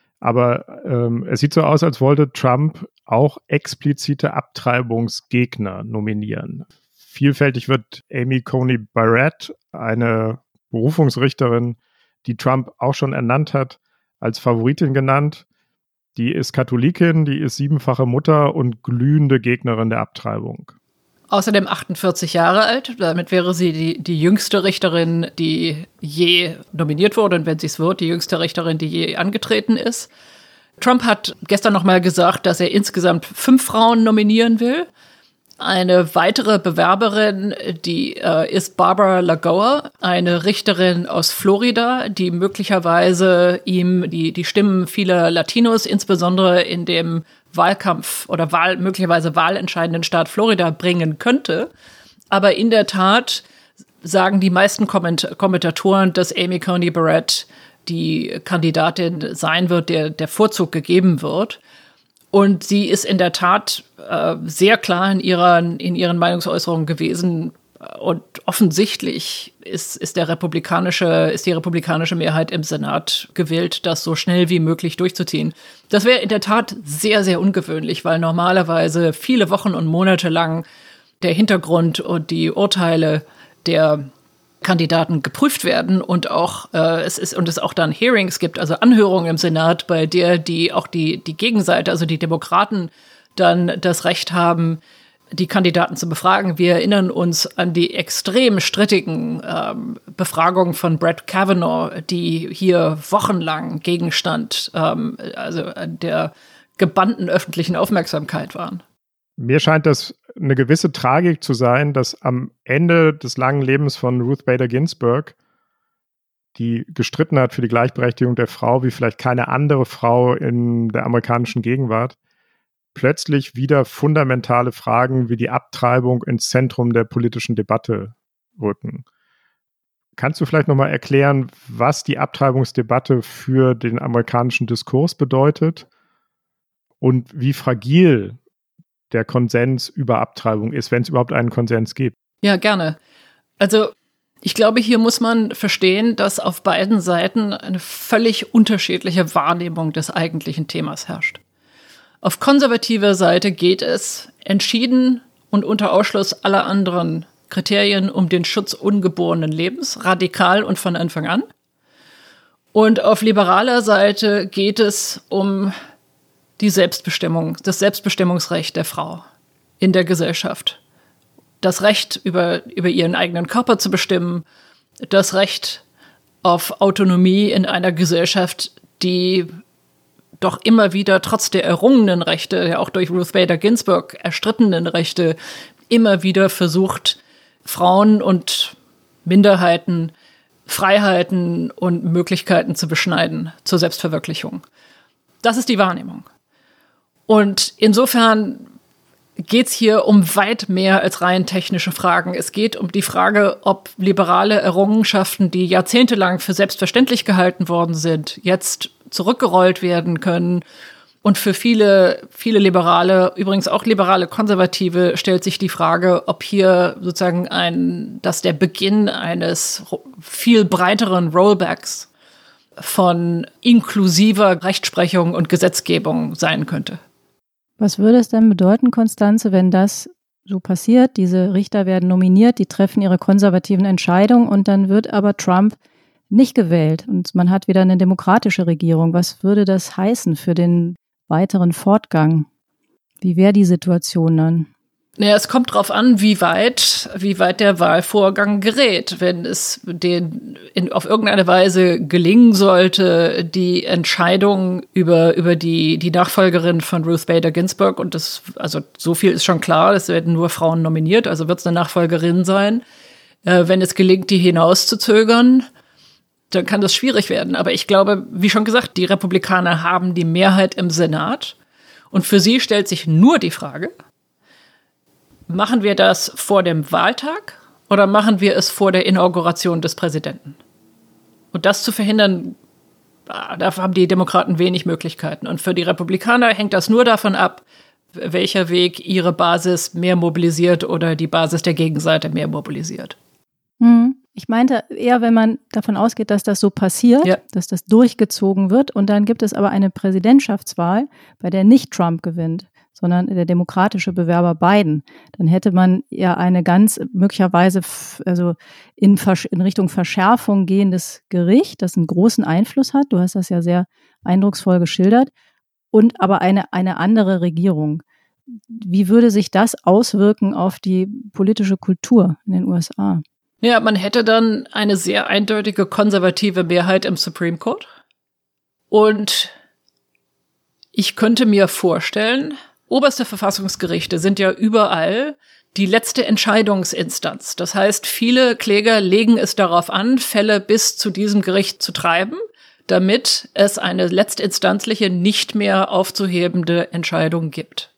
Aber ähm, es sieht so aus, als wollte Trump auch explizite Abtreibungsgegner nominieren. Vielfältig wird Amy Coney Barrett, eine Berufungsrichterin, die Trump auch schon ernannt hat, als Favoritin genannt. Die ist Katholikin, die ist siebenfache Mutter und glühende Gegnerin der Abtreibung. Außerdem achtundvierzig Jahre alt. Damit wäre sie die, die jüngste Richterin, die je nominiert wurde. Und wenn sie es wird, die jüngste Richterin, die je angetreten ist. Trump hat gestern noch mal gesagt, dass er insgesamt fünf Frauen nominieren will. Eine weitere Bewerberin, die äh, ist Barbara Lagoa, eine Richterin aus Florida, die möglicherweise ihm die, die Stimmen vieler Latinos, insbesondere in dem Wahlkampf oder Wahl, möglicherweise wahlentscheidenden Staat Florida bringen könnte. Aber in der Tat sagen die meisten Komment- Kommentatoren, dass Amy Coney Barrett die Kandidatin sein wird, der der Vorzug gegeben wird. Und sie ist in der Tat äh, sehr klar in ihren, in ihren Meinungsäußerungen gewesen. Und offensichtlich ist, ist, der republikanische, ist die republikanische Mehrheit im Senat gewillt, das so schnell wie möglich durchzuziehen. Das wäre in der Tat sehr, sehr ungewöhnlich, weil normalerweise viele Wochen und Monate lang der Hintergrund und die Urteile der Kandidaten geprüft werden und auch äh, es ist und es auch dann Hearings gibt, also Anhörungen im Senat, bei der die auch die die Gegenseite, also die Demokraten, dann das Recht haben, die Kandidaten zu befragen. Wir erinnern uns an die extrem strittigen ähm, Befragungen von Brett Kavanaugh, die hier wochenlang Gegenstand ähm, also der gebannten öffentlichen Aufmerksamkeit waren. Mir scheint das eine gewisse Tragik zu sein, dass am Ende des langen Lebens von Ruth Bader Ginsburg, die gestritten hat für die Gleichberechtigung der Frau wie vielleicht keine andere Frau in der amerikanischen Gegenwart, plötzlich wieder fundamentale Fragen wie die Abtreibung ins Zentrum der politischen Debatte rücken. Kannst du vielleicht nochmal erklären, was die Abtreibungsdebatte für den amerikanischen Diskurs bedeutet und wie fragil der Konsens über Abtreibung ist, wenn es überhaupt einen Konsens gibt? Ja, gerne. Also ich glaube, hier muss man verstehen, dass auf beiden Seiten eine völlig unterschiedliche Wahrnehmung des eigentlichen Themas herrscht. Auf konservativer Seite geht es entschieden und unter Ausschluss aller anderen Kriterien um den Schutz ungeborenen Lebens, radikal und von Anfang an. Und auf liberaler Seite geht es um die Selbstbestimmung, das Selbstbestimmungsrecht der Frau in der Gesellschaft. Das Recht, über, über ihren eigenen Körper zu bestimmen, das Recht auf Autonomie in einer Gesellschaft, die doch immer wieder trotz der errungenen Rechte, ja auch durch Ruth Bader Ginsburg erstrittenen Rechte, immer wieder versucht, Frauen und Minderheiten Freiheiten und Möglichkeiten zu beschneiden zur Selbstverwirklichung. Das ist die Wahrnehmung. Und insofern geht es hier um weit mehr als rein technische Fragen. Es geht um die Frage, ob liberale Errungenschaften, die jahrzehntelang für selbstverständlich gehalten worden sind, jetzt zurückgerollt werden können. Und für viele, viele Liberale, übrigens auch liberale Konservative, stellt sich die Frage, ob hier sozusagen ein, dass der Beginn eines viel breiteren Rollbacks von inklusiver Rechtsprechung und Gesetzgebung sein könnte. Was würde es denn bedeuten, Constanze, wenn das so passiert? Diese Richter werden nominiert, die treffen ihre konservativen Entscheidungen und dann wird aber Trump nicht gewählt und man hat wieder eine demokratische Regierung. Was würde das heißen für den weiteren Fortgang? Wie wäre die Situation dann? Naja, es kommt drauf an, wie weit, wie weit der Wahlvorgang gerät. Wenn es den in, auf irgendeine Weise gelingen sollte, die Entscheidung über, über die, die Nachfolgerin von Ruth Bader Ginsburg, und das, also so viel ist schon klar, es werden nur Frauen nominiert, also wird es eine Nachfolgerin sein. Äh, wenn es gelingt, die hinauszuzögern, dann kann das schwierig werden. Aber ich glaube, wie schon gesagt, die Republikaner haben die Mehrheit im Senat. Und für sie stellt sich nur die Frage, machen wir das vor dem Wahltag oder machen wir es vor der Inauguration des Präsidenten? Und das zu verhindern, da haben die Demokraten wenig Möglichkeiten. Und für die Republikaner hängt das nur davon ab, welcher Weg ihre Basis mehr mobilisiert oder die Basis der Gegenseite mehr mobilisiert. Hm. Ich meinte eher, wenn man davon ausgeht, dass das so passiert, ja. dass das durchgezogen wird und dann gibt es aber eine Präsidentschaftswahl, bei der nicht Trump gewinnt, sondern der demokratische Bewerber Biden, dann hätte man ja eine ganz möglicherweise also in, in Richtung Verschärfung gehendes Gericht, das einen großen Einfluss hat. Du hast das ja sehr eindrucksvoll geschildert. Und aber eine, eine andere Regierung. Wie würde sich das auswirken auf die politische Kultur in den U S A? Ja, man hätte dann eine sehr eindeutige konservative Mehrheit im Supreme Court. Und ich könnte mir vorstellen, oberste Verfassungsgerichte sind ja überall die letzte Entscheidungsinstanz. Das heißt, viele Kläger legen es darauf an, Fälle bis zu diesem Gericht zu treiben, damit es eine letztinstanzliche, nicht mehr aufzuhebende Entscheidung gibt.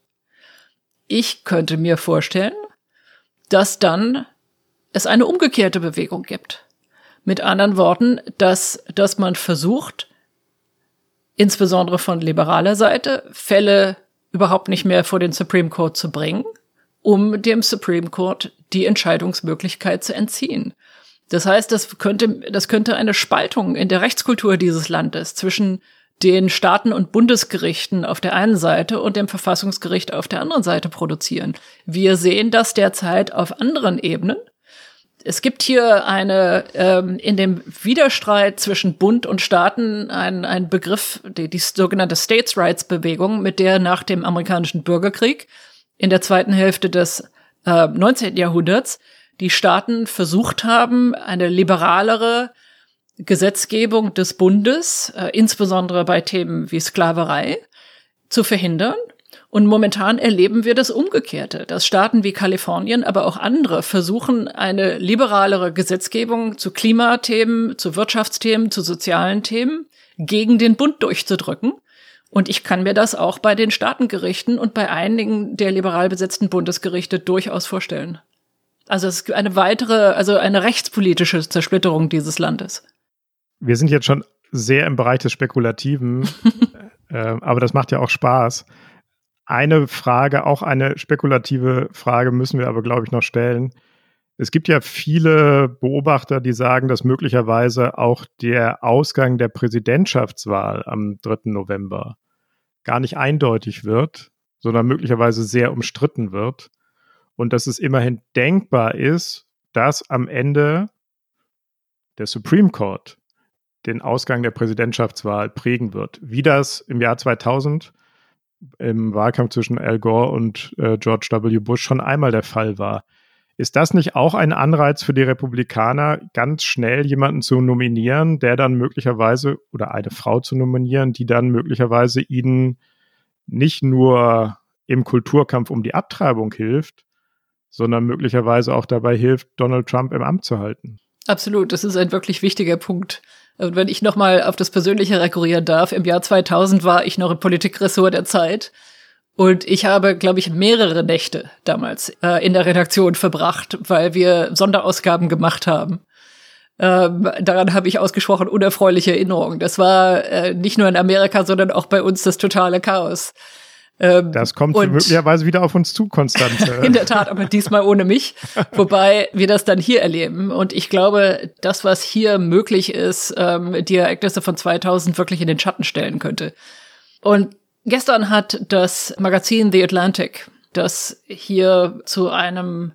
Ich könnte mir vorstellen, dass dann es eine umgekehrte Bewegung gibt. Mit anderen Worten, dass, dass man versucht, insbesondere von liberaler Seite, Fälle überhaupt nicht mehr vor den Supreme Court zu bringen, um dem Supreme Court die Entscheidungsmöglichkeit zu entziehen. Das heißt, das könnte, das könnte eine Spaltung in der Rechtskultur dieses Landes zwischen den Staaten- und Bundesgerichten auf der einen Seite und dem Verfassungsgericht auf der anderen Seite produzieren. Wir sehen das derzeit auf anderen Ebenen. Es gibt hier eine ähm, in dem Widerstreit zwischen Bund und Staaten ein, ein Begriff, die, die sogenannte States Rights Bewegung, mit der nach dem amerikanischen Bürgerkrieg in der zweiten Hälfte des äh, neunzehnten Jahrhunderts die Staaten versucht haben, eine liberalere Gesetzgebung des Bundes, äh, insbesondere bei Themen wie Sklaverei, zu verhindern. Und momentan erleben wir das Umgekehrte, dass Staaten wie Kalifornien, aber auch andere versuchen, eine liberalere Gesetzgebung zu Klimathemen, zu Wirtschaftsthemen, zu sozialen Themen gegen den Bund durchzudrücken. Und ich kann mir das auch bei den Staatengerichten und bei einigen der liberal besetzten Bundesgerichte durchaus vorstellen. Also es ist eine weitere, also eine rechtspolitische Zersplitterung dieses Landes. Wir sind jetzt schon sehr im Bereich des Spekulativen, äh, aber das macht ja auch Spaß. Eine Frage, auch eine spekulative Frage müssen wir aber, glaube ich, noch stellen. Es gibt ja viele Beobachter, die sagen, dass möglicherweise auch der Ausgang der Präsidentschaftswahl am dritten November gar nicht eindeutig wird, sondern möglicherweise sehr umstritten wird. Und dass es immerhin denkbar ist, dass am Ende der Supreme Court den Ausgang der Präsidentschaftswahl prägen wird. Wie das im Jahr zweitausend im Wahlkampf zwischen Al Gore und äh, George W. Bush schon einmal der Fall war. Ist das nicht auch ein Anreiz für die Republikaner, ganz schnell jemanden zu nominieren, der dann möglicherweise, oder eine Frau zu nominieren, die dann möglicherweise ihnen nicht nur im Kulturkampf um die Abtreibung hilft, sondern möglicherweise auch dabei hilft, Donald Trump im Amt zu halten? Absolut, das ist ein wirklich wichtiger Punkt. Und wenn ich nochmal auf das Persönliche rekurrieren darf, im Jahr zweitausend war ich noch im Politikressort der Zeit und ich habe, glaube ich, mehrere Nächte damals äh, in der Redaktion verbracht, weil wir Sonderausgaben gemacht haben. Ähm, daran habe ich ausgesprochen unerfreuliche Erinnerungen. Das war äh, nicht nur in Amerika, sondern auch bei uns das totale Chaos. Ähm, das kommt möglicherweise wieder auf uns zu, Konstanze. In der Tat, aber diesmal ohne mich. Wobei wir das dann hier erleben. Und ich glaube, das, was hier möglich ist, ähm, die Ereignisse von zweitausend wirklich in den Schatten stellen könnte. Und gestern hat das Magazin The Atlantic, das hier zu einem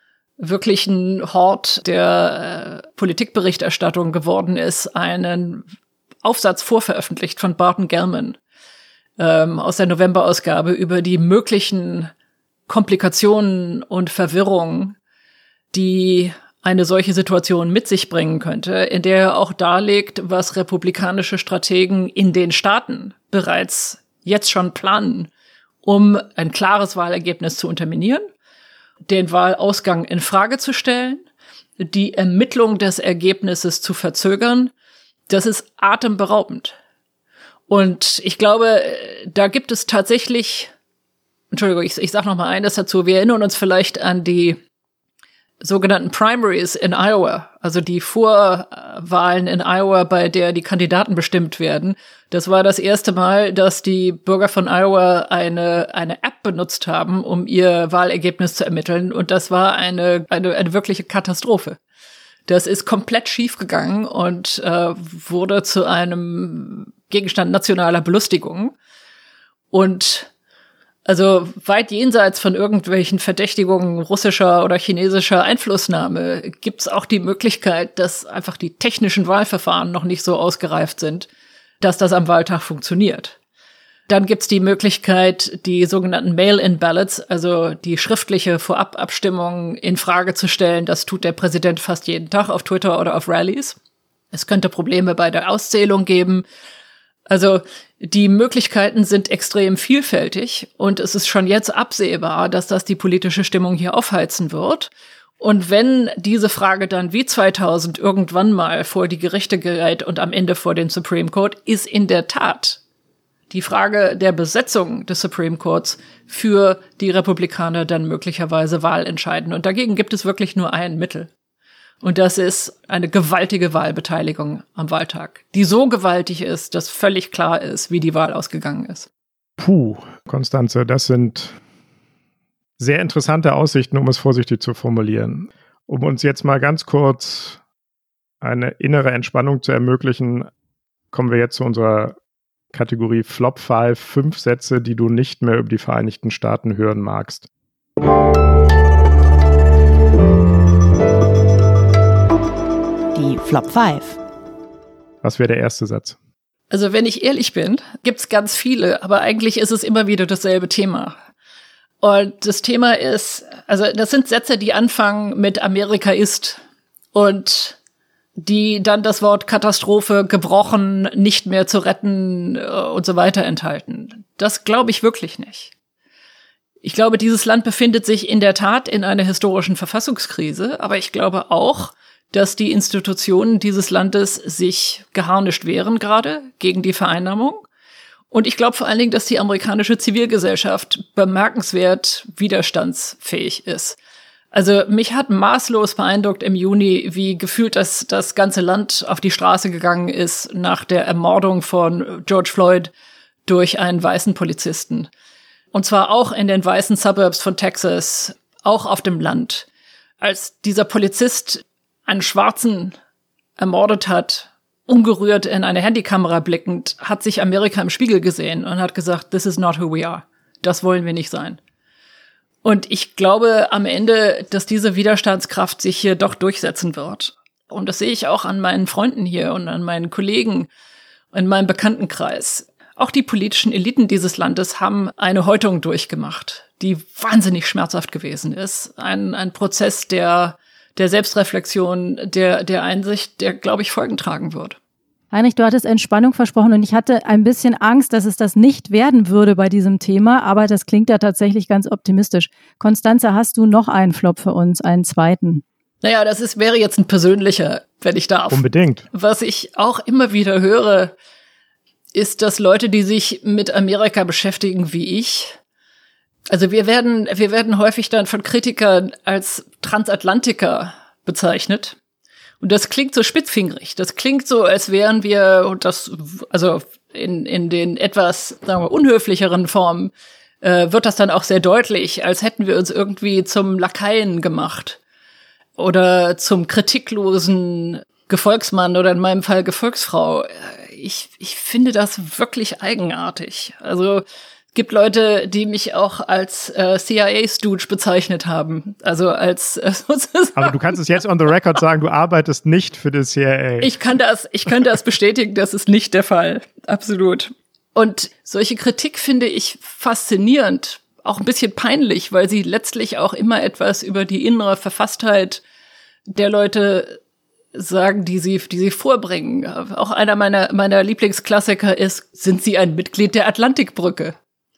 wirklichen Hort der äh, Politikberichterstattung geworden ist, einen Aufsatz vorveröffentlicht von Barton Gellman aus der Novemberausgabe über die möglichen Komplikationen und Verwirrung, die eine solche Situation mit sich bringen könnte, in der er auch darlegt, was republikanische Strategen in den Staaten bereits jetzt schon planen, um ein klares Wahlergebnis zu unterminieren, den Wahlausgang in Frage zu stellen, die Ermittlung des Ergebnisses zu verzögern. Das ist atemberaubend. Und ich glaube, da gibt es tatsächlich, Entschuldigung, ich, ich sage noch mal eines dazu, wir erinnern uns vielleicht an die sogenannten Primaries in Iowa, also die Vorwahlen in Iowa, bei der die Kandidaten bestimmt werden. Das war das erste Mal, dass die Bürger von Iowa eine eine App benutzt haben, um ihr Wahlergebnis zu ermitteln. Und das war eine eine, eine wirkliche Katastrophe. Das ist komplett schiefgegangen und äh, wurde zu einem Gegenstand nationaler Belustigung. Und also weit jenseits von irgendwelchen Verdächtigungen russischer oder chinesischer Einflussnahme gibt es auch die Möglichkeit, dass einfach die technischen Wahlverfahren noch nicht so ausgereift sind, dass das am Wahltag funktioniert. Dann gibt es die Möglichkeit, die sogenannten Mail-in-Ballots, also die schriftliche Vorababstimmung in Frage zu stellen. Das tut der Präsident fast jeden Tag auf Twitter oder auf Rallyes. Es könnte Probleme bei der Auszählung geben. Also die Möglichkeiten sind extrem vielfältig und es ist schon jetzt absehbar, dass das die politische Stimmung hier aufheizen wird. Und wenn diese Frage dann wie zweitausend irgendwann mal vor die Gerichte gerät und am Ende vor den Supreme Court, ist in der Tat die Frage der Besetzung des Supreme Courts für die Republikaner dann möglicherweise wahlentscheidend. Und dagegen gibt es wirklich nur ein Mittel. Und das ist eine gewaltige Wahlbeteiligung am Wahltag, die so gewaltig ist, dass völlig klar ist, wie die Wahl ausgegangen ist. Puh, Constanze, das sind sehr interessante Aussichten, um es vorsichtig zu formulieren. Um uns jetzt mal ganz kurz eine innere Entspannung zu ermöglichen, kommen wir jetzt zu unserer Kategorie Flop fünf, fünf Sätze, die du nicht mehr über die Vereinigten Staaten hören magst. Die Flop fünf. Was wäre der erste Satz? Also wenn ich ehrlich bin, gibt's ganz viele, aber eigentlich ist es immer wieder dasselbe Thema. Und das Thema ist, also das sind Sätze, die anfangen mit Amerika ist und die dann das Wort Katastrophe, gebrochen, nicht mehr zu retten und so weiter enthalten. Das glaube ich wirklich nicht. Ich glaube, dieses Land befindet sich in der Tat in einer historischen Verfassungskrise, aber ich glaube auch, dass die Institutionen dieses Landes sich geharnischt wehren gerade gegen die Vereinnahmung. Und ich glaube vor allen Dingen, dass die amerikanische Zivilgesellschaft bemerkenswert widerstandsfähig ist. Also mich hat maßlos beeindruckt im Juni, wie gefühlt das, das ganze Land auf die Straße gegangen ist nach der Ermordung von George Floyd durch einen weißen Polizisten. Und zwar auch in den weißen Suburbs von Texas, auch auf dem Land. Als dieser Polizist einen Schwarzen ermordet hat, ungerührt in eine Handykamera blickend, hat sich Amerika im Spiegel gesehen und hat gesagt, this is not who we are. Das wollen wir nicht sein. Und ich glaube am Ende, dass diese Widerstandskraft sich hier doch durchsetzen wird. Und das sehe ich auch an meinen Freunden hier und an meinen Kollegen in meinem Bekanntenkreis. Auch die politischen Eliten dieses Landes haben eine Häutung durchgemacht, die wahnsinnig schmerzhaft gewesen ist. Ein, ein Prozess der der Selbstreflexion, der, der Einsicht, der, glaube ich, Folgen tragen wird. Heinrich, du hattest Entspannung versprochen und ich hatte ein bisschen Angst, dass es das nicht werden würde bei diesem Thema, aber das klingt ja tatsächlich ganz optimistisch. Constanze, hast du noch einen Flop für uns, einen zweiten? Naja, das ist, wäre jetzt ein persönlicher, wenn ich darf. Unbedingt. Was ich auch immer wieder höre, ist, dass Leute, die sich mit Amerika beschäftigen wie ich, also wir werden, wir werden häufig dann von Kritikern als Transatlantiker bezeichnet. Und das klingt so spitzfingerig. Das klingt so, als wären wir, und das, also in, in den etwas, sagen wir, unhöflicheren Formen, äh, wird das dann auch sehr deutlich, als hätten wir uns irgendwie zum Lakaien gemacht. Oder zum kritiklosen Gefolgsmann oder in meinem Fall Gefolgsfrau. Ich, ich finde das wirklich eigenartig. Also, gibt Leute, die mich auch als äh, C I A-Stooge bezeichnet haben. Also als äh, sozusagen. Aber du kannst es jetzt on the record sagen, du arbeitest nicht für die C I A. Ich kann das, ich kann das bestätigen, das ist nicht der Fall. Absolut. Und solche Kritik finde ich faszinierend, auch ein bisschen peinlich, weil sie letztlich auch immer etwas über die innere Verfasstheit der Leute sagen, die sie, die sie vorbringen. Auch einer meiner, meiner Lieblingsklassiker ist, sind Sie ein Mitglied der Atlantikbrücke?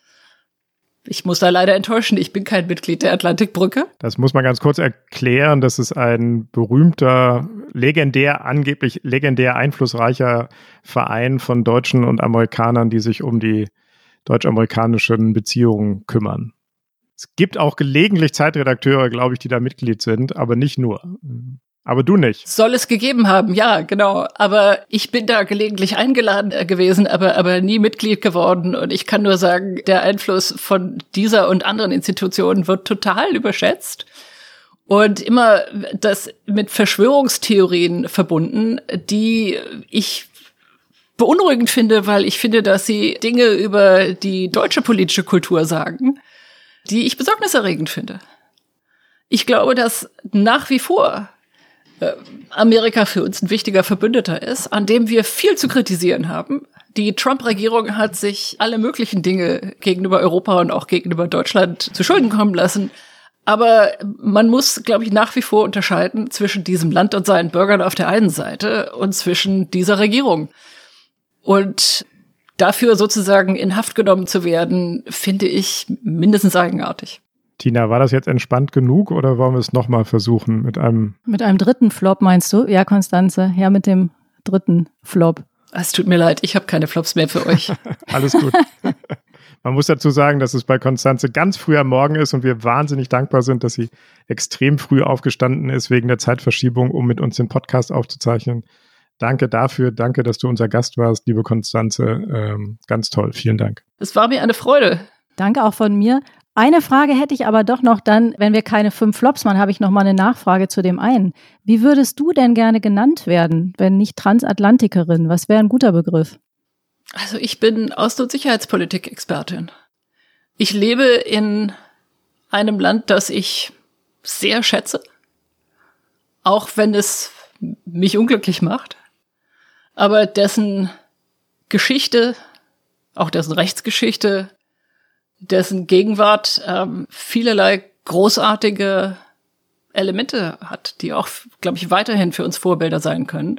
Ich muss da leider enttäuschen, ich bin kein Mitglied der Atlantikbrücke. Das muss man ganz kurz erklären. Das ist ein berühmter, legendär, angeblich legendär einflussreicher Verein von Deutschen und Amerikanern, die sich um die deutsch-amerikanischen Beziehungen kümmern. Es gibt auch gelegentlich Zeitredakteure, glaube ich, die da Mitglied sind, aber nicht nur. Aber du nicht. Soll es gegeben haben, ja, genau. Aber ich bin da gelegentlich eingeladen gewesen, aber, aber nie Mitglied geworden. Und ich kann nur sagen, der Einfluss von dieser und anderen Institutionen wird total überschätzt. Und immer das mit Verschwörungstheorien verbunden, die ich beunruhigend finde, weil ich finde, dass sie Dinge über die deutsche politische Kultur sagen, die ich besorgniserregend finde. Ich glaube, dass nach wie vor Amerika für uns ein wichtiger Verbündeter ist, an dem wir viel zu kritisieren haben. Die Trump-Regierung hat sich alle möglichen Dinge gegenüber Europa und auch gegenüber Deutschland zu Schulden kommen lassen. Aber man muss, glaube ich, nach wie vor unterscheiden zwischen diesem Land und seinen Bürgern auf der einen Seite und zwischen dieser Regierung. Und dafür sozusagen in Haft genommen zu werden, finde ich mindestens eigenartig. Tina, war das jetzt entspannt genug oder wollen wir es nochmal versuchen mit einem... Mit einem dritten Flop meinst du? Ja, Constanze, her mit dem dritten Flop. Es tut mir leid, ich habe keine Flops mehr für euch. Alles gut. Man muss dazu sagen, dass es bei Constanze ganz früh am Morgen ist und wir wahnsinnig dankbar sind, dass sie extrem früh aufgestanden ist wegen der Zeitverschiebung, um mit uns den Podcast aufzuzeichnen. Danke dafür, danke, dass du unser Gast warst, liebe Constanze. Ähm, ganz toll, vielen Dank. Es war mir eine Freude. Danke auch von mir. Eine Frage hätte ich aber doch noch dann, wenn wir keine fünf Flops machen, habe ich noch mal eine Nachfrage zu dem einen. Wie würdest du denn gerne genannt werden, wenn nicht Transatlantikerin? Was wäre ein guter Begriff? Also ich bin Außen- und Sicherheitspolitik-Expertin. Ich lebe in einem Land, das ich sehr schätze, auch wenn es mich unglücklich macht, aber dessen Geschichte, auch dessen Rechtsgeschichte, dessen Gegenwart ähm, vielerlei großartige Elemente hat, die auch, glaube ich, weiterhin für uns Vorbilder sein können.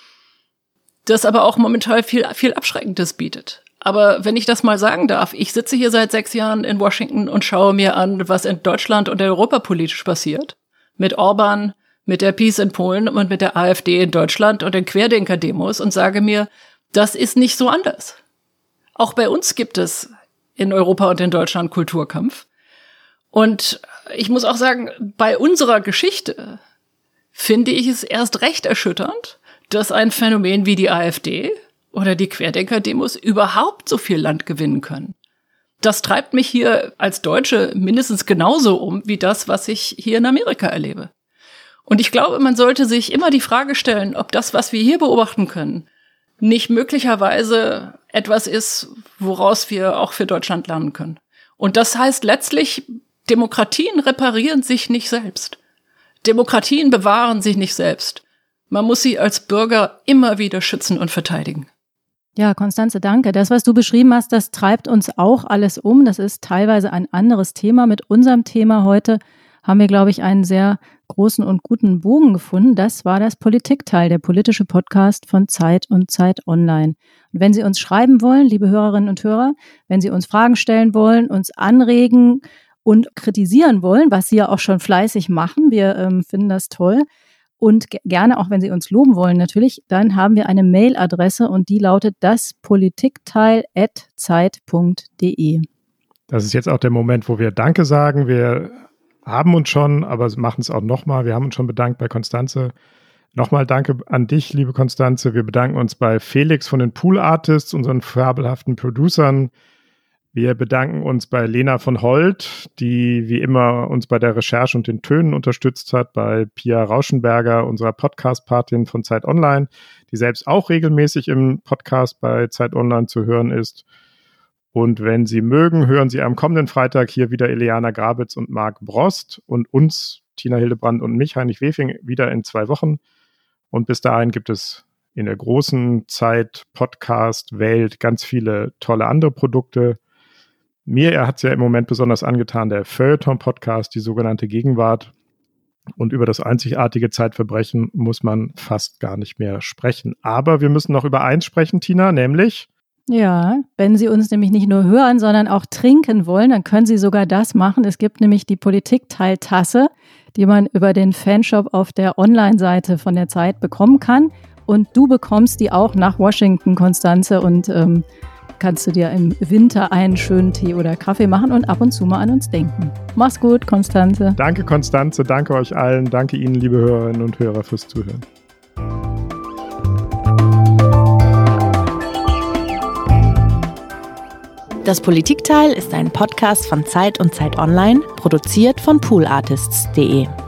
Das aber auch momentan viel, viel Abschreckendes bietet. Aber wenn ich das mal sagen darf, ich sitze hier seit sechs Jahren in Washington und schaue mir an, was in Deutschland und Europa politisch passiert. Mit Orban, mit der PiS in Polen und mit der AfD in Deutschland und den Querdenker-Demos und sage mir, das ist nicht so anders. Auch bei uns gibt es in Europa und in Deutschland Kulturkampf. Und ich muss auch sagen, bei unserer Geschichte finde ich es erst recht erschütternd, dass ein Phänomen wie die AfD oder die Querdenker-Demos überhaupt so viel Land gewinnen können. Das treibt mich hier als Deutsche mindestens genauso um, wie das, was ich hier in Amerika erlebe. Und ich glaube, man sollte sich immer die Frage stellen, ob das, was wir hier beobachten können, nicht möglicherweise etwas ist, woraus wir auch für Deutschland lernen können. Und das heißt letztlich, Demokratien reparieren sich nicht selbst. Demokratien bewahren sich nicht selbst. Man muss sie als Bürger immer wieder schützen und verteidigen. Ja, Constanze, danke. Das, was du beschrieben hast, das treibt uns auch alles um. Das ist teilweise ein anderes Thema. Mit unserem Thema heute haben wir, glaube ich, einen sehr großen und guten Bogen gefunden. Das war das Politikteil, der politische Podcast von Zeit und Zeit Online. Und wenn Sie uns schreiben wollen, liebe Hörerinnen und Hörer, wenn Sie uns Fragen stellen wollen, uns anregen und kritisieren wollen, was Sie ja auch schon fleißig machen, wir ähm, finden das toll, und g- gerne auch, wenn Sie uns loben wollen natürlich, dann haben wir eine Mailadresse und die lautet daspolitikteil at zeit punkt de. Das ist jetzt auch der Moment, wo wir Danke sagen. Wir haben uns schon, aber machen es auch nochmal. Wir haben uns schon bedankt bei Constanze. Nochmal danke an dich, liebe Constanze. Wir bedanken uns bei Felix von den Pool Artists, unseren fabelhaften Producern. Wir bedanken uns bei Lena von Holt, die wie immer uns bei der Recherche und den Tönen unterstützt hat, bei Pia Rauschenberger, unserer Podcast-Patin von Zeit Online, die selbst auch regelmäßig im Podcast bei Zeit Online zu hören ist. Und wenn Sie mögen, hören Sie am kommenden Freitag hier wieder Ileana Grabitz und Marc Brost und uns, Tina Hildebrand und mich, Heinrich Wefing, wieder in zwei Wochen. Und bis dahin gibt es in der großen Zeit-Podcast-Welt ganz viele tolle andere Produkte. Mir er hat es ja im Moment besonders angetan, der Feuilleton-Podcast, die sogenannte Gegenwart. Und über das einzigartige Zeitverbrechen muss man fast gar nicht mehr sprechen. Aber wir müssen noch über eins sprechen, Tina, nämlich... Ja, wenn Sie uns nämlich nicht nur hören, sondern auch trinken wollen, dann können Sie sogar das machen. Es gibt nämlich die Politikteiltasse, die man über den Fanshop auf der Online-Seite von der Zeit bekommen kann. Und du bekommst die auch nach Washington, Constanze, und ähm, kannst du dir im Winter einen schönen Tee oder Kaffee machen und ab und zu mal an uns denken. Mach's gut, Constanze. Danke, Constanze. Danke euch allen. Danke Ihnen, liebe Hörerinnen und Hörer, fürs Zuhören. Das Politikteil ist ein Podcast von Zeit und Zeit Online, produziert von pool artists punkt de.